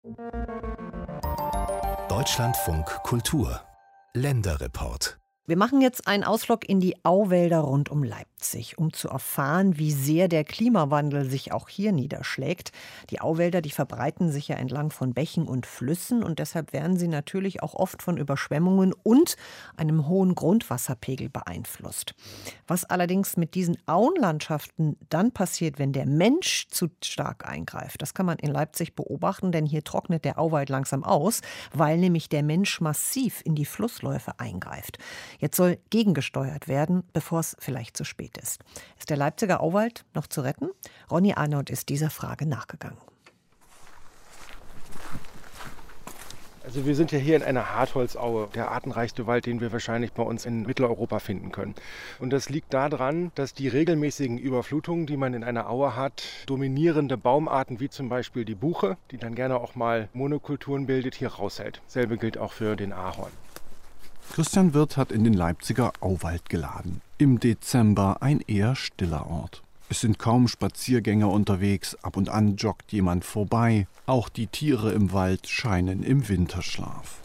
Deutschlandfunk Kultur Länderreport. Wir machen jetzt einen Ausflug in die Auwälder rund um Leipzig, um zu erfahren, wie sehr der Klimawandel sich auch hier niederschlägt. Die Auwälder, die verbreiten sich ja entlang von Bächen und Flüssen und deshalb werden sie natürlich auch oft von Überschwemmungen und einem hohen Grundwasserpegel beeinflusst. Was allerdings mit diesen Auenlandschaften dann passiert, wenn der Mensch zu stark eingreift, das kann man in Leipzig beobachten, denn hier trocknet der Auwald langsam aus, weil nämlich der Mensch massiv in die Flussläufe eingreift. Jetzt soll gegengesteuert werden, bevor es vielleicht zu spät ist. Ist der Leipziger Auwald noch zu retten? Ronny Arnold ist dieser Frage nachgegangen. Also wir sind ja hier in einer Hartholzaue, der artenreichste Wald, den wir wahrscheinlich bei uns in Mitteleuropa finden können. Und das liegt daran, dass die regelmäßigen Überflutungen, die man in einer Aue hat, dominierende Baumarten wie zum Beispiel die Buche, die dann gerne auch mal Monokulturen bildet, hier raushält. Selbe gilt auch für den Ahorn. Christian Wirth hat in den Leipziger Auwald geladen. Im Dezember ein eher stiller Ort. Es sind kaum Spaziergänger unterwegs, ab und an joggt jemand vorbei. Auch die Tiere im Wald scheinen im Winterschlaf.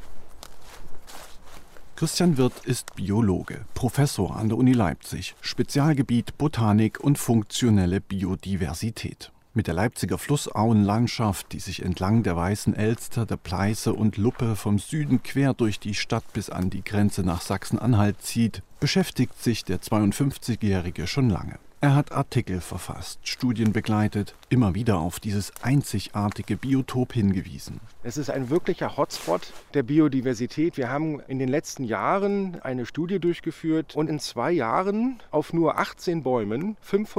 Christian Wirth ist Biologe, Professor an der Uni Leipzig, Spezialgebiet Botanik und funktionelle Biodiversität. Mit der Leipziger Flussauenlandschaft, die sich entlang der Weißen Elster, der Pleiße und Luppe vom Süden quer durch die Stadt bis an die Grenze nach Sachsen-Anhalt zieht, beschäftigt sich der 52-Jährige schon lange. Er hat Artikel verfasst, Studien begleitet, immer wieder auf dieses einzigartige Biotop hingewiesen. Es ist ein wirklicher Hotspot der Biodiversität. Wir haben in den letzten Jahren eine Studie durchgeführt und in 2 Jahren auf nur 18 Bäumen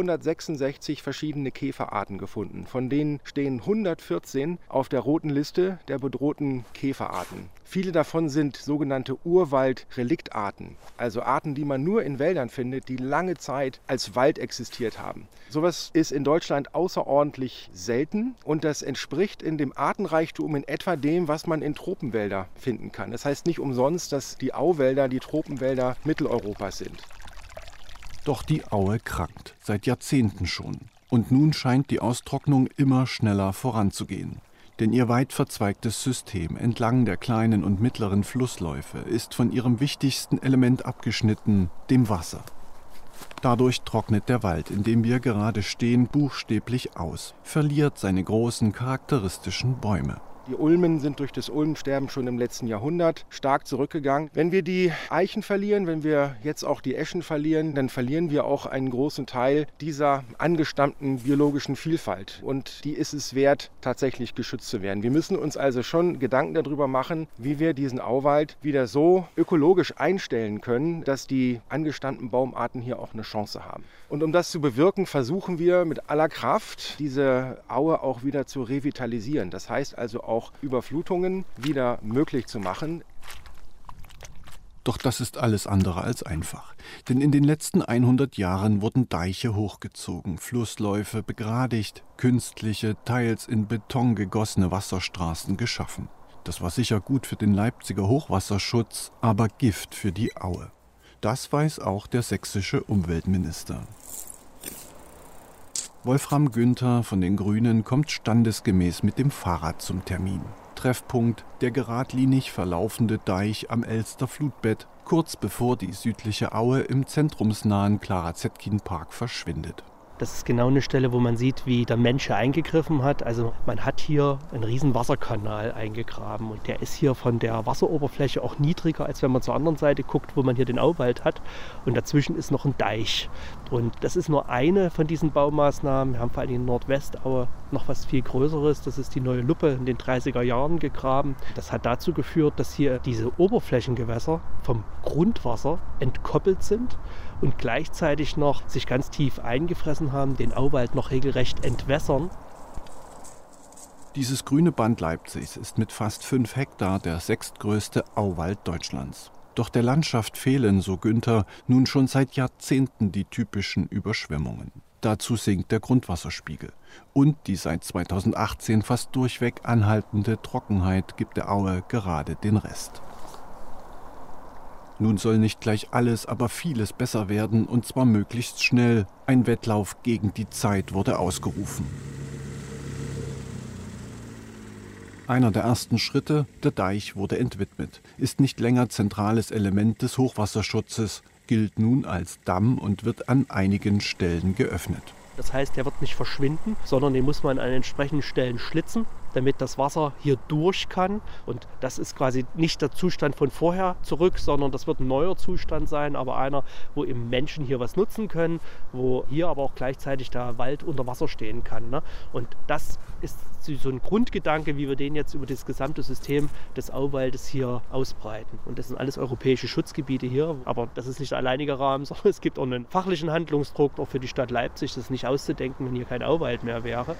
566 verschiedene Käferarten gefunden. Von denen stehen 114 auf der roten Liste der bedrohten Käferarten. Viele davon sind sogenannte Urwaldreliktarten, also Arten, die man nur in Wäldern findet, die lange Zeit als Wald existiert haben. Sowas ist in Deutschland außerordentlich selten und das entspricht in dem Artenreichtum in etwa dem, was man in Tropenwälder finden kann. Das heißt nicht umsonst, dass die Auwälder die Tropenwälder Mitteleuropas sind. Doch die Aue krankt, seit Jahrzehnten schon. Und nun scheint die Austrocknung immer schneller voranzugehen. Denn ihr weit verzweigtes System entlang der kleinen und mittleren Flussläufe ist von ihrem wichtigsten Element abgeschnitten, dem Wasser. Dadurch trocknet der Wald, in dem wir gerade stehen, buchstäblich aus, verliert seine großen charakteristischen Bäume. Die Ulmen sind durch das Ulmensterben schon im letzten Jahrhundert stark zurückgegangen. Wenn wir die Eichen verlieren, wenn wir jetzt auch die Eschen verlieren, dann verlieren wir auch einen großen Teil dieser angestammten biologischen Vielfalt. Und die ist es wert, tatsächlich geschützt zu werden. Wir müssen uns also schon Gedanken darüber machen, wie wir diesen Auwald wieder so ökologisch einstellen können, dass die angestammten Baumarten hier auch eine Chance haben. Und um das zu bewirken, versuchen wir mit aller Kraft, diese Aue auch wieder zu revitalisieren. Das heißt also auch Überflutungen wieder möglich zu machen. Doch das ist alles andere als einfach. Denn in den letzten 100 Jahren wurden Deiche hochgezogen, Flussläufe begradigt, künstliche, teils in Beton gegossene Wasserstraßen geschaffen. Das war sicher gut für den Leipziger Hochwasserschutz, aber Gift für die Aue. Das weiß auch der sächsische Umweltminister. Wolfram Günther von den Grünen kommt standesgemäß mit dem Fahrrad zum Termin. Treffpunkt der geradlinig verlaufende Deich am Elster Flutbett, kurz bevor die südliche Aue im zentrumsnahen Clara-Zetkin-Park verschwindet. Das ist genau eine Stelle, wo man sieht, wie der Mensch eingegriffen hat. Also man hat hier einen riesen Wasserkanal eingegraben und der ist hier von der Wasseroberfläche auch niedriger, als wenn man zur anderen Seite guckt, wo man hier den Auwald hat. Und dazwischen ist noch ein Deich. Und das ist nur eine von diesen Baumaßnahmen. Wir haben vor allem in Nordwestaue noch was viel Größeres. Das ist die Neue Luppe in den 30er Jahren gegraben. Das hat dazu geführt, dass hier diese Oberflächengewässer vom Grundwasser entkoppelt sind und gleichzeitig noch sich ganz tief eingefressen haben, den Auwald noch regelrecht entwässern. Dieses grüne Band Leipzigs ist mit fast 5 Hektar der 6. größte Auwald Deutschlands. Doch der Landschaft fehlen, so Günther, nun schon seit Jahrzehnten die typischen Überschwemmungen. Dazu sinkt der Grundwasserspiegel. Und die seit 2018 fast durchweg anhaltende Trockenheit gibt der Aue gerade den Rest. Nun soll nicht gleich alles, aber vieles besser werden, und zwar möglichst schnell. Ein Wettlauf gegen die Zeit wurde ausgerufen. Einer der ersten Schritte, der Deich wurde entwidmet, ist nicht länger zentrales Element des Hochwasserschutzes, gilt nun als Damm und wird an einigen Stellen geöffnet. Das heißt, der wird nicht verschwinden, sondern den muss man an entsprechenden Stellen schlitzen, damit das Wasser hier durch kann. Und das ist quasi nicht der Zustand von vorher zurück, sondern das wird ein neuer Zustand sein, aber einer, wo eben Menschen hier was nutzen können, wo hier aber auch gleichzeitig der Wald unter Wasser stehen kann. Ne? Und das ist so ein Grundgedanke, wie wir den jetzt über das gesamte System des Auwaldes hier ausbreiten. Und das sind alles europäische Schutzgebiete hier, aber das ist nicht der alleinige Rahmen, sondern es gibt auch einen fachlichen Handlungsdruck auch für die Stadt Leipzig. Das ist nicht auszudenken, wenn hier kein Auwald mehr wäre.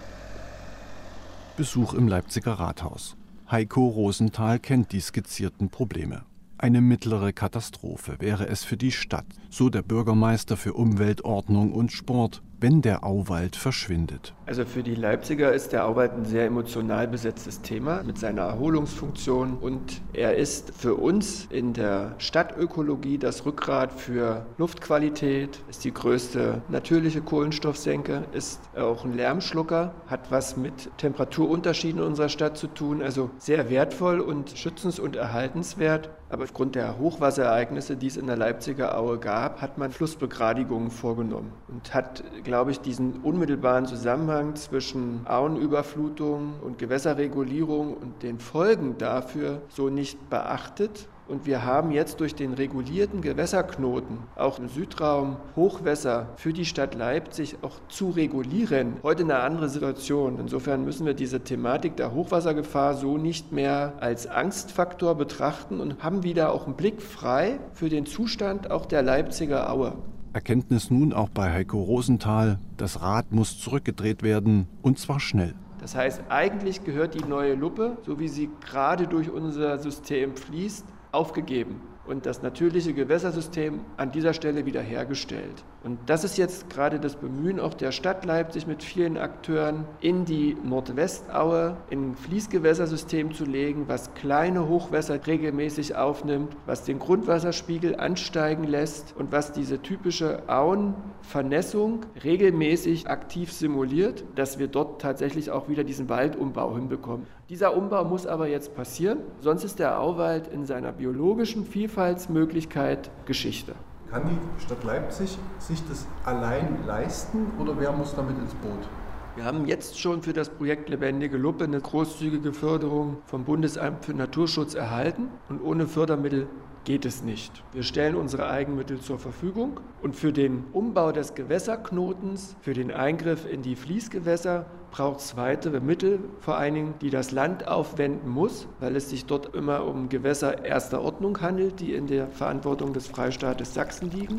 Besuch im Leipziger Rathaus. Heiko Rosenthal kennt die skizzierten Probleme. Eine mittlere Katastrophe wäre es für die Stadt, so der Bürgermeister für Umwelt, Ordnung und Sport, wenn der Auwald verschwindet. Also für die Leipziger ist der Auwald ein sehr emotional besetztes Thema mit seiner Erholungsfunktion und er ist für uns in der Stadtökologie das Rückgrat für Luftqualität, ist die größte natürliche Kohlenstoffsenke, ist auch ein Lärmschlucker, hat was mit Temperaturunterschieden in unserer Stadt zu tun, also sehr wertvoll und schützens- und erhaltenswert. Aber aufgrund der Hochwasserereignisse, die es in der Leipziger Aue gab, hat man Flussbegradigungen vorgenommen und hat, glaube ich, diesen unmittelbaren Zusammenhang zwischen Auenüberflutung und Gewässerregulierung und den Folgen dafür so nicht beachtet. Und wir haben jetzt durch den regulierten Gewässerknoten auch im Südraum Hochwässer für die Stadt Leipzig auch zu regulieren. Heute eine andere Situation. Insofern müssen wir diese Thematik der Hochwassergefahr so nicht mehr als Angstfaktor betrachten und haben wieder auch einen Blick frei für den Zustand auch der Leipziger Aue. Erkenntnis nun auch bei Heiko Rosenthal, das Rad muss zurückgedreht werden, und zwar schnell. Das heißt, eigentlich gehört die neue Luppe, so wie sie gerade durch unser System fließt, aufgegeben und das natürliche Gewässersystem an dieser Stelle wiederhergestellt. Und das ist jetzt gerade das Bemühen auch der Stadt Leipzig mit vielen Akteuren, in die Nordwestaue ein Fließgewässersystem zu legen, was kleine Hochwässer regelmäßig aufnimmt, was den Grundwasserspiegel ansteigen lässt und was diese typische Auenvernässung regelmäßig aktiv simuliert, dass wir dort tatsächlich auch wieder diesen Waldumbau hinbekommen. Dieser Umbau muss aber jetzt passieren, sonst ist der Auwald in seiner biologischen Vielfaltsmöglichkeit Geschichte. Kann die Stadt Leipzig sich das allein leisten oder wer muss damit ins Boot? Wir haben jetzt schon für das Projekt Lebendige Luppe eine großzügige Förderung vom Bundesamt für Naturschutz erhalten und ohne Fördermittel geht es nicht. Wir stellen unsere Eigenmittel zur Verfügung und für den Umbau des Gewässerknotens, für den Eingriff in die Fließgewässer braucht es weitere Mittel, vor allen Dingen, die das Land aufwenden muss, weil es sich dort immer um Gewässer erster Ordnung handelt, die in der Verantwortung des Freistaates Sachsen liegen.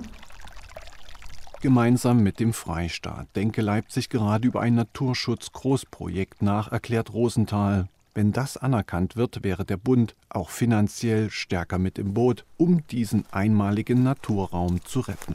Gemeinsam mit dem Freistaat denke Leipzig gerade über ein Naturschutz-Großprojekt nach, erklärt Rosenthal. Wenn das anerkannt wird, wäre der Bund auch finanziell stärker mit im Boot, um diesen einmaligen Naturraum zu retten.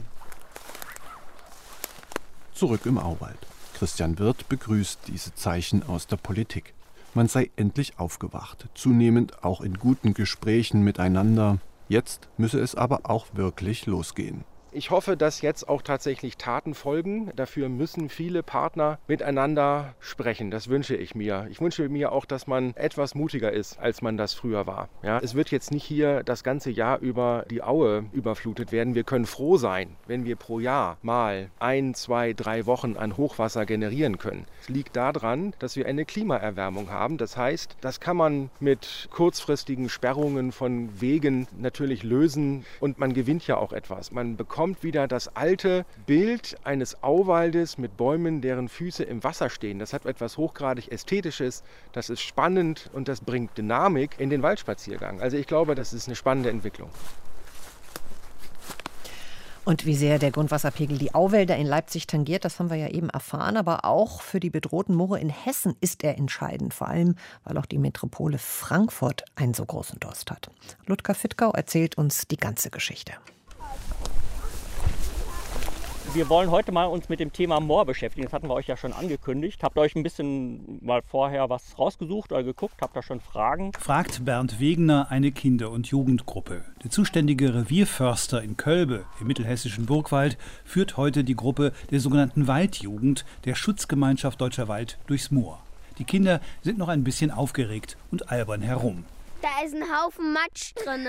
Zurück im Auwald. Christian Wirth begrüßt diese Zeichen aus der Politik. Man sei endlich aufgewacht, zunehmend auch in guten Gesprächen miteinander. Jetzt müsse es aber auch wirklich losgehen. Ich hoffe, dass jetzt auch tatsächlich Taten folgen. Dafür müssen viele Partner miteinander sprechen. Das wünsche ich mir. Ich wünsche mir auch, dass man etwas mutiger ist, als man das früher war. Ja, es wird jetzt nicht hier das ganze Jahr über die Aue überflutet werden. Wir können froh sein, wenn wir pro Jahr mal 1, 2, 3 Wochen an Hochwasser generieren können. Es liegt daran, dass wir eine Klimaerwärmung haben. Das heißt, das kann man mit kurzfristigen Sperrungen von Wegen natürlich lösen und man gewinnt ja auch etwas. Man bekommt wieder das alte Bild eines Auwaldes mit Bäumen, deren Füße im Wasser stehen. Das hat etwas hochgradig Ästhetisches, das ist spannend und das bringt Dynamik in den Waldspaziergang. Also ich glaube, das ist eine spannende Entwicklung. Und wie sehr der Grundwasserpegel die Auwälder in Leipzig tangiert, das haben wir ja eben erfahren. Aber auch für die bedrohten Moore in Hessen ist er entscheidend. Vor allem, weil auch die Metropole Frankfurt einen so großen Durst hat. Ludger Fittgau erzählt uns die ganze Geschichte. Wir wollen heute mal uns mit dem Thema Moor beschäftigen. Das hatten wir euch ja schon angekündigt. Habt ihr euch ein bisschen mal vorher was rausgesucht oder geguckt? Habt ihr schon Fragen? Fragt Bernd Wegener eine Kinder- und Jugendgruppe. Der zuständige Revierförster in Kölbe im mittelhessischen Burgwald führt heute die Gruppe der sogenannten Waldjugend der Schutzgemeinschaft Deutscher Wald durchs Moor. Die Kinder sind noch ein bisschen aufgeregt und albern herum. Da ist ein Haufen Matsch drin.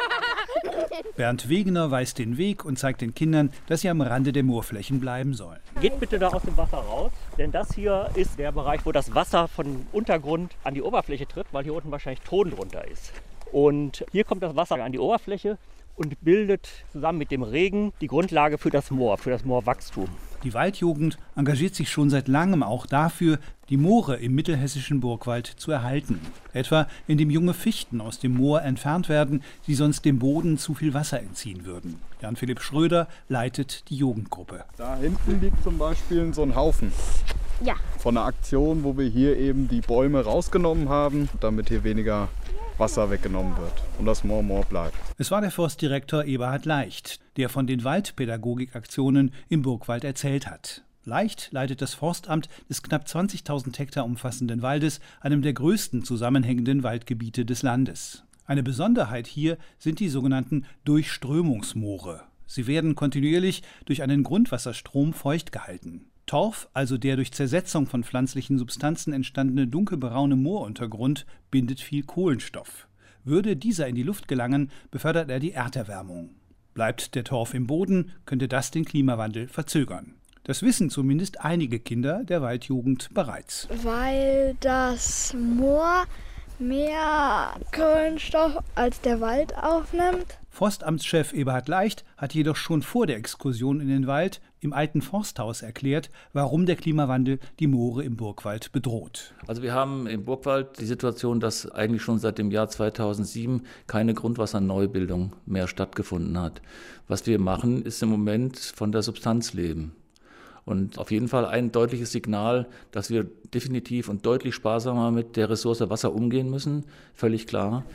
Bernd Wegener weist den Weg und zeigt den Kindern, dass sie am Rande der Moorflächen bleiben sollen. Geht bitte da aus dem Wasser raus, denn das hier ist der Bereich, wo das Wasser von Untergrund an die Oberfläche tritt, weil hier unten wahrscheinlich Ton drunter ist. Und hier kommt das Wasser an die Oberfläche und bildet zusammen mit dem Regen die Grundlage für das Moorwachstum. Die Waldjugend engagiert sich schon seit langem auch dafür, die Moore im mittelhessischen Burgwald zu erhalten. Etwa indem junge Fichten aus dem Moor entfernt werden, die sonst dem Boden zu viel Wasser entziehen würden. Jan-Philipp Schröder leitet die Jugendgruppe. Da hinten liegt zum Beispiel so ein Haufen. Ja. Von einer Aktion, wo wir hier eben die Bäume rausgenommen haben, damit hier weniger Wasser weggenommen wird und das Moor bleibt. Es war der Forstdirektor Eberhard Leicht, der von den Waldpädagogikaktionen im Burgwald erzählt hat. Leicht leitet das Forstamt des knapp 20.000 Hektar umfassenden Waldes, einem der größten zusammenhängenden Waldgebiete des Landes. Eine Besonderheit hier sind die sogenannten Durchströmungsmoore. Sie werden kontinuierlich durch einen Grundwasserstrom feucht gehalten. Torf, also der durch Zersetzung von pflanzlichen Substanzen entstandene dunkelbraune Mooruntergrund, bindet viel Kohlenstoff. Würde dieser in die Luft gelangen, befördert er die Erderwärmung. Bleibt der Torf im Boden, könnte das den Klimawandel verzögern. Das wissen zumindest einige Kinder der Waldjugend bereits. Weil das Moor mehr Kohlenstoff als der Wald aufnimmt. Forstamtschef Eberhard Leicht hat jedoch schon vor der Exkursion in den Wald im alten Forsthaus erklärt, warum der Klimawandel die Moore im Burgwald bedroht. Also wir haben im Burgwald die Situation, dass eigentlich schon seit dem Jahr 2007 keine Grundwasserneubildung mehr stattgefunden hat. Was wir machen, ist im Moment von der Substanz leben. Und auf jeden Fall ein deutliches Signal, dass wir definitiv und deutlich sparsamer mit der Ressource Wasser umgehen müssen, völlig klar.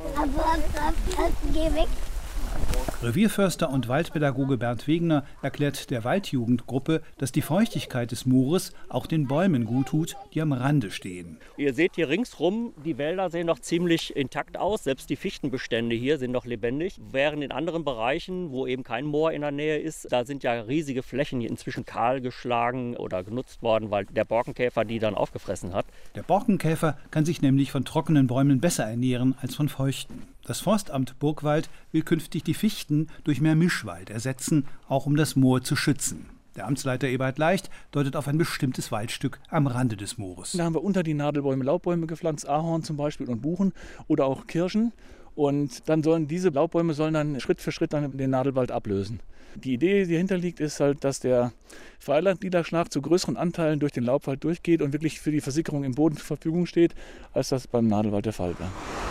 Geh weg. Revierförster und Waldpädagoge Bernd Wegener erklärt der Waldjugendgruppe, dass die Feuchtigkeit des Moores auch den Bäumen guttut, die am Rande stehen. Ihr seht hier ringsrum, die Wälder sehen noch ziemlich intakt aus. Selbst die Fichtenbestände hier sind noch lebendig. Während in anderen Bereichen, wo eben kein Moor in der Nähe ist, da sind ja riesige Flächen hier inzwischen kahl geschlagen oder genutzt worden, weil der Borkenkäfer die dann aufgefressen hat. Der Borkenkäfer kann sich nämlich von trockenen Bäumen besser ernähren als von feuchten. Das Forstamt Burgwald will künftig die Fichten durch mehr Mischwald ersetzen, auch um das Moor zu schützen. Der Amtsleiter Eberhard Leicht deutet auf ein bestimmtes Waldstück am Rande des Moores. Da haben wir unter die Nadelbäume Laubbäume gepflanzt, Ahorn zum Beispiel und Buchen oder auch Kirschen. Und dann sollen diese Laubbäume dann Schritt für Schritt dann den Nadelwald ablösen. Die Idee, die dahinter liegt, ist halt, dass der Freilandniederschlag zu größeren Anteilen durch den Laubwald durchgeht und wirklich für die Versickerung im Boden zur Verfügung steht, als das beim Nadelwald der Fall war.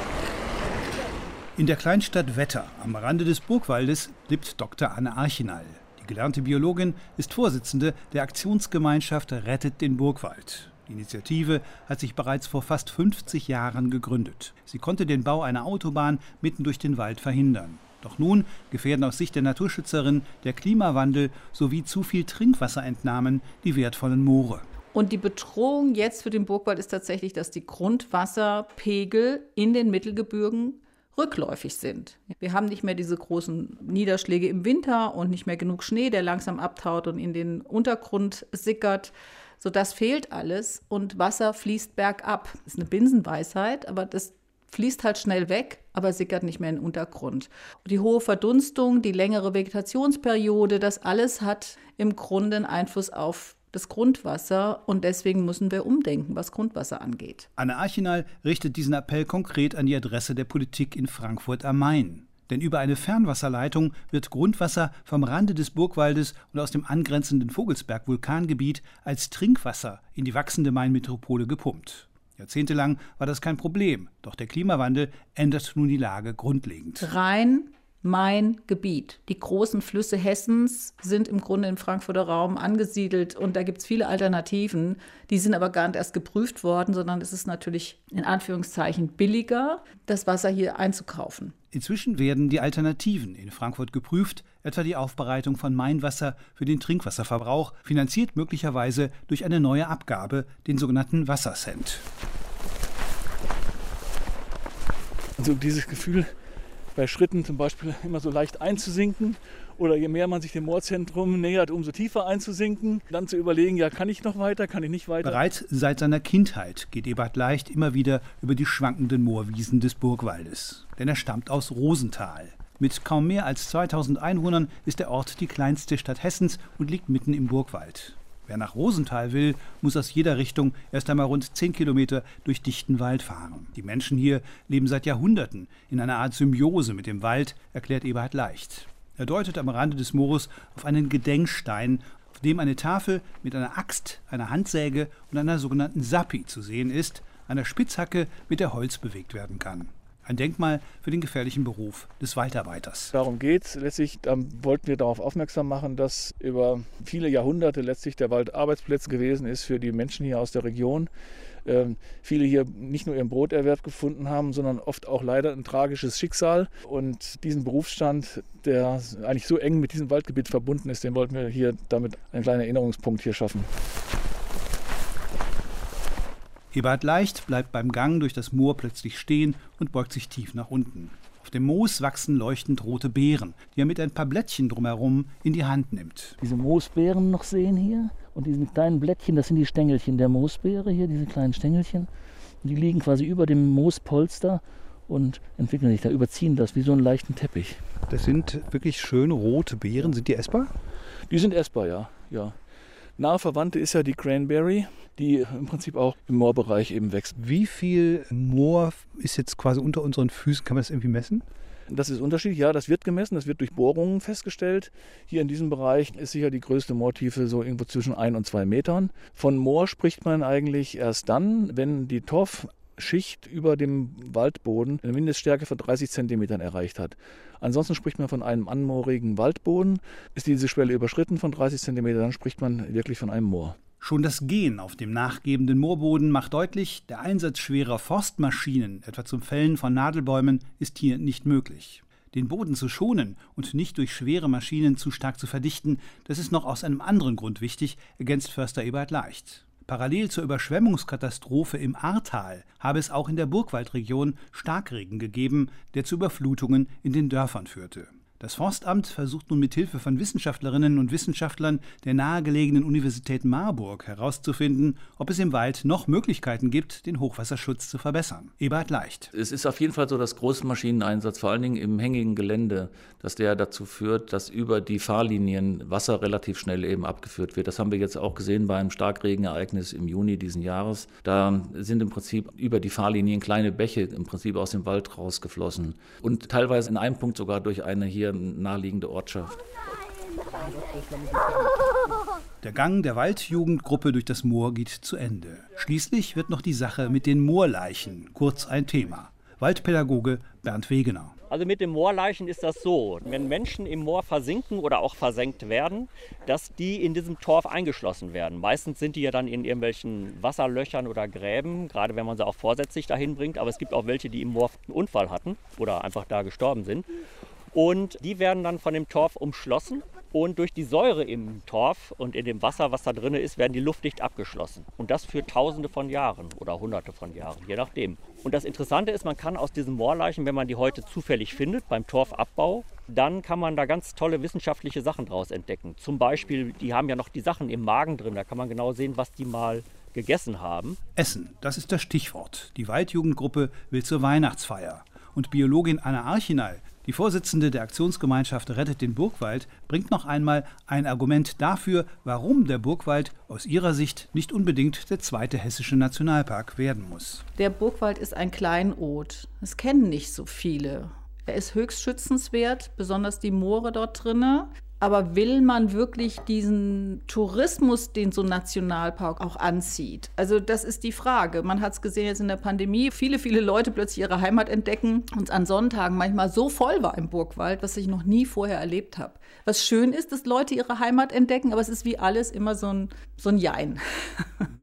In der Kleinstadt Wetter am Rande des Burgwaldes lebt Dr. Anne Archinal. Die gelernte Biologin ist Vorsitzende der Aktionsgemeinschaft Rettet den Burgwald. Die Initiative hat sich bereits vor fast 50 Jahren gegründet. Sie konnte den Bau einer Autobahn mitten durch den Wald verhindern. Doch nun gefährden aus Sicht der Naturschützerin der Klimawandel sowie zu viel Trinkwasserentnahmen die wertvollen Moore. Und die Bedrohung jetzt für den Burgwald ist tatsächlich, dass die Grundwasserpegel in den Mittelgebirgen rückläufig sind. Wir haben nicht mehr diese großen Niederschläge im Winter und nicht mehr genug Schnee, der langsam abtaut und in den Untergrund sickert. So, das fehlt alles und Wasser fließt bergab. Das ist eine Binsenweisheit, aber das fließt halt schnell weg, aber sickert nicht mehr in den Untergrund. Und die hohe Verdunstung, die längere Vegetationsperiode, das alles hat im Grunde einen Einfluss auf das Grundwasser und deswegen müssen wir umdenken, was Grundwasser angeht. Anne Archinal richtet diesen Appell konkret an die Adresse der Politik in Frankfurt am Main. Denn über eine Fernwasserleitung wird Grundwasser vom Rande des Burgwaldes und aus dem angrenzenden Vogelsberg-Vulkangebiet als Trinkwasser in die wachsende Mainmetropole gepumpt. Jahrzehntelang war das kein Problem, doch der Klimawandel ändert nun die Lage grundlegend. Rhein-Main-Gebiet. Die großen Flüsse Hessens sind im Grunde im Frankfurter Raum angesiedelt und da gibt es viele Alternativen. Die sind aber gar nicht erst geprüft worden, sondern es ist natürlich in Anführungszeichen billiger, das Wasser hier einzukaufen. Inzwischen werden die Alternativen in Frankfurt geprüft, etwa die Aufbereitung von Mainwasser für den Trinkwasserverbrauch, finanziert möglicherweise durch eine neue Abgabe, den sogenannten Wassercent. Also dieses Gefühl, bei Schritten zum Beispiel immer so leicht einzusinken. Oder je mehr man sich dem Moorzentrum nähert, umso tiefer einzusinken. Dann zu überlegen, ja, kann ich noch weiter, kann ich nicht weiter. Bereits seit seiner Kindheit geht Eberhard Leicht immer wieder über die schwankenden Moorwiesen des Burgwaldes. Denn er stammt aus Rosenthal. Mit kaum mehr als 2000 Einwohnern ist der Ort die kleinste Stadt Hessens und liegt mitten im Burgwald. Wer nach Rosenthal will, muss aus jeder Richtung erst einmal rund 10 Kilometer durch dichten Wald fahren. Die Menschen hier leben seit Jahrhunderten in einer Art Symbiose mit dem Wald, erklärt Eberhard Leicht. Er deutet am Rande des Moores auf einen Gedenkstein, auf dem eine Tafel mit einer Axt, einer Handsäge und einer sogenannten Sappi zu sehen ist, einer Spitzhacke, mit der Holz bewegt werden kann. Ein Denkmal für den gefährlichen Beruf des Waldarbeiters. Darum geht es. Letztlich wollten wir darauf aufmerksam machen, dass über viele Jahrhunderte letztlich der Wald Arbeitsplatz gewesen ist für die Menschen hier aus der Region. Viele hier nicht nur ihren Broterwerb gefunden haben, sondern oft auch leider ein tragisches Schicksal. Und diesen Berufsstand, der eigentlich so eng mit diesem Waldgebiet verbunden ist, den wollten wir hier damit einen kleinen Erinnerungspunkt hier schaffen. Eberhard Leicht bleibt beim Gang durch das Moor plötzlich stehen und beugt sich tief nach unten. Auf dem Moos wachsen leuchtend rote Beeren, die er mit ein paar Blättchen drumherum in die Hand nimmt. Diese Moosbeeren noch sehen hier und diese kleinen Blättchen, das sind die Stängelchen der Moosbeere hier, diese kleinen Stängelchen. Und die liegen quasi über dem Moospolster und entwickeln sich da, überziehen das wie so einen leichten Teppich. Das sind wirklich schöne rote Beeren. Sind die essbar? Die sind essbar, ja. Nahe Verwandte ist ja die Cranberry, die im Prinzip auch im Moorbereich eben wächst. Wie viel Moor ist jetzt quasi unter unseren Füßen? Kann man das irgendwie messen? Das ist unterschiedlich, ja, das wird gemessen, das wird durch Bohrungen festgestellt. Hier in diesem Bereich ist sicher die größte Moortiefe so irgendwo zwischen 1 und 2 Metern. Von Moor spricht man eigentlich erst dann, wenn die Torfschicht über dem Waldboden eine Mindeststärke von 30 Zentimetern erreicht hat. Ansonsten spricht man von einem anmoorigen Waldboden. Ist diese Schwelle überschritten von 30 Zentimetern, dann spricht man wirklich von einem Moor. Schon das Gehen auf dem nachgebenden Moorboden macht deutlich, der Einsatz schwerer Forstmaschinen, etwa zum Fällen von Nadelbäumen, ist hier nicht möglich. Den Boden zu schonen und nicht durch schwere Maschinen zu stark zu verdichten, das ist noch aus einem anderen Grund wichtig, ergänzt Förster Eberhard Leicht. Parallel zur Überschwemmungskatastrophe im Ahrtal habe es auch in der Burgwaldregion Starkregen gegeben, der zu Überflutungen in den Dörfern führte. Das Forstamt versucht nun mit Hilfe von Wissenschaftlerinnen und Wissenschaftlern der nahegelegenen Universität Marburg herauszufinden, ob es im Wald noch Möglichkeiten gibt, den Hochwasserschutz zu verbessern. Eberhard Leicht. Es ist auf jeden Fall so, dass Großmaschineneinsatz, vor allen Dingen im hängigen Gelände, dass der dazu führt, dass über die Fahrlinien Wasser relativ schnell eben abgeführt wird. Das haben wir jetzt auch gesehen beim Starkregenereignis im Juni diesen Jahres. Da sind im Prinzip über die Fahrlinien kleine Bäche im Prinzip aus dem Wald rausgeflossen. Und teilweise in einem Punkt sogar durch eine hier naheliegende Ortschaft. Der Gang der Waldjugendgruppe durch das Moor geht zu Ende. Schließlich wird noch die Sache mit den Moorleichen kurz ein Thema. Waldpädagoge Bernd Wegener. Also mit den Moorleichen ist das so, wenn Menschen im Moor versinken oder auch versenkt werden, dass die in diesem Torf eingeschlossen werden. Meistens sind die ja dann in irgendwelchen Wasserlöchern oder Gräben, gerade wenn man sie auch vorsätzlich dahin bringt. Aber es gibt auch welche, die im Moor einen Unfall hatten oder einfach da gestorben sind. Und die werden dann von dem Torf umschlossen und durch die Säure im Torf und in dem Wasser, was da drin ist, werden die luftdicht abgeschlossen. Und das für Tausende von Jahren oder Hunderte von Jahren, je nachdem. Und das Interessante ist, man kann aus diesen Moorleichen, wenn man die heute zufällig findet, beim Torfabbau, dann kann man da ganz tolle wissenschaftliche Sachen draus entdecken. Zum Beispiel, die haben ja noch die Sachen im Magen drin, da kann man genau sehen, was die mal gegessen haben. Essen, das ist das Stichwort. Die Waldjugendgruppe will zur Weihnachtsfeier. Und Biologin Anna Archinal, die Vorsitzende der Aktionsgemeinschaft Rettet den Burgwald, bringt noch einmal ein Argument dafür, warum der Burgwald aus ihrer Sicht nicht unbedingt der zweite hessische Nationalpark werden muss. Der Burgwald ist ein Kleinod. Das kennen nicht so viele. Er ist höchst schützenswert, besonders die Moore dort drinne. Aber will man wirklich diesen Tourismus, den so ein Nationalpark auch anzieht? Also das ist die Frage. Man hat es gesehen jetzt in der Pandemie. Viele Leute plötzlich ihre Heimat entdecken und es an Sonntagen manchmal so voll war im Burgwald, was ich noch nie vorher erlebt habe. Was schön ist, dass Leute ihre Heimat entdecken, aber es ist wie alles immer so ein Jein.